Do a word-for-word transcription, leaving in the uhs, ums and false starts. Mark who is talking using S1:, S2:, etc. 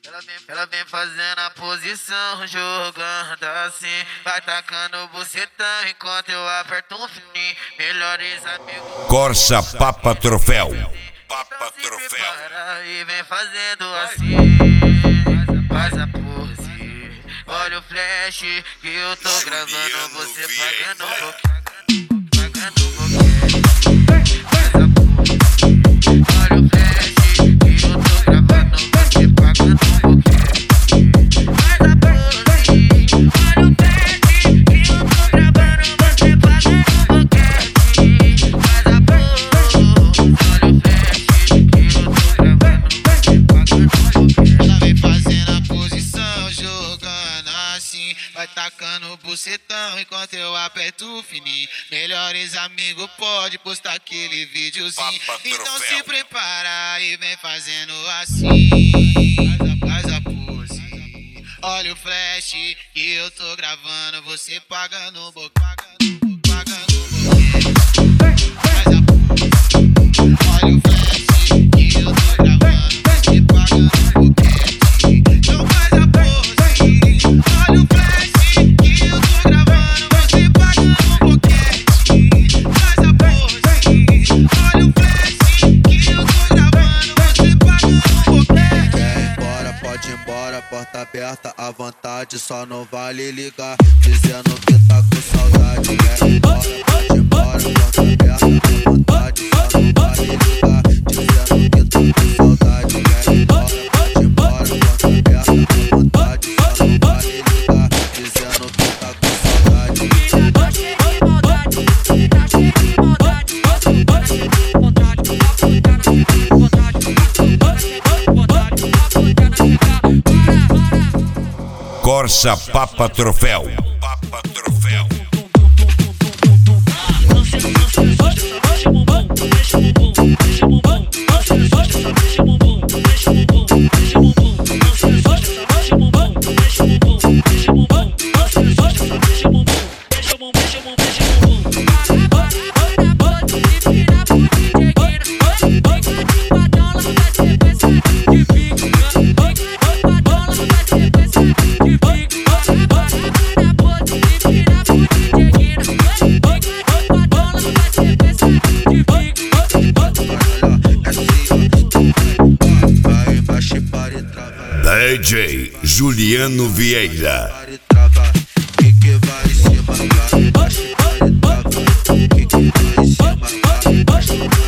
S1: Ela vem, ela vem fazendo a posição, jogando assim. Vai tacando o bucetão enquanto eu aperto um fininho. Melhores amigos.
S2: Corsa Papa Troféu. Papa
S1: Então se
S2: Troféu.
S1: prepara e vem fazendo assim. Faz a pose. Olha o flash que eu tô gravando. Você pagando um pouquinho. Pagando um pouquinho. Faz a pose. Olha o flash que eu tô gravando. Você pagando um pouquinho. Faz a pose. Olha o flash que eu tô gravando. Você pagando um pouquinho. Faz a pose. Olha o flash que eu tô gravando. Você pagando um pouquinho. Ela vem fazendo a posição, jogando assim. Vai tacando o bucetão enquanto eu aperto o fininho. Melhores amigos pode postar aquele videozinho.
S2: Papa
S1: Então
S2: Troféu.
S1: se prepara e vem fazendo assim. Faz a, faz a pose. Olha o flash que eu tô gravando. Você pagando um pouco, pagando, pagando um pouquinho. Faz a pose. Olha o flash que eu tô gravando. Você pagando um pouquinho. Então faz a pose. Olha o flash que eu tô gravando. Você pagando um pouquinho. Faz a pose. Olha o flash que eu tô gravando. Você pagando um pouquinho.
S3: Quer ir embora, pode ir embora, porta aberta à vontade, só não vale ligar, dizendo que tá com saudade. Quer ir embora, pode ir embora, porta aberta à vontade, só não vale ligar, dizendo que tá com saudade. Quer ir embora, pode ir embora, porta aberta à vontade, só não vale ligar, dizendo que tá com saudade.
S2: Corsa Papa Troféu. Papa Troféu. D J Juliano Vieira.
S3: Para e trava, que que vai em cima, vai embaixo, para e trava, que que vai em cima, vai embaixo.